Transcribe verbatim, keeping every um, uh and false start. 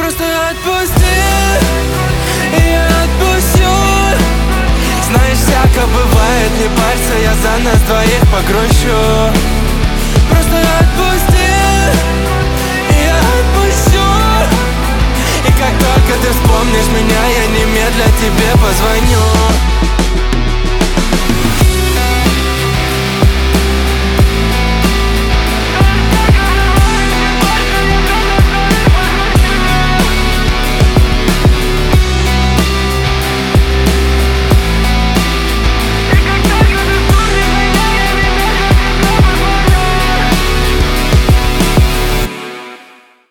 просто отпусти, и я отпущу. Знаешь, всяко бывает, не парься, я за нас двоих погрущу.